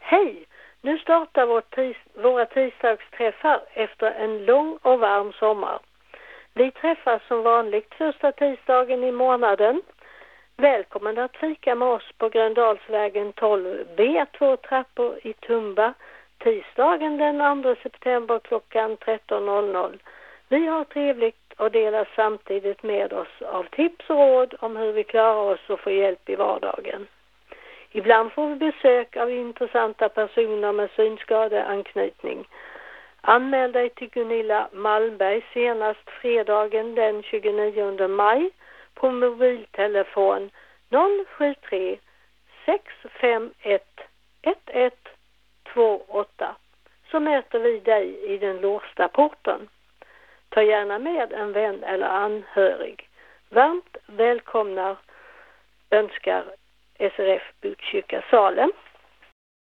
Hej! Nu startar våra tisdagsträffar efter en lång och varm sommar. Vi träffas som vanligt första tisdagen i månaden. Välkommen att fika med oss på Gröndalsvägen 12B, 2 trappor i Tumba, tisdagen den 2 september klockan 13.00. Vi har trevligt och delar samtidigt med oss av tips och råd om hur vi klarar oss och får hjälp i vardagen. Ibland får vi besök av intressanta personer med synskadeanknytning. Anmäl dig till Gunilla Malmberg senast fredagen den 29 maj på mobiltelefon 073 651 1128. Så möter vi dig i den låsta porten. Ta gärna med en vän eller anhörig. Varmt välkomnar önskar SRF Botkyrka Salem.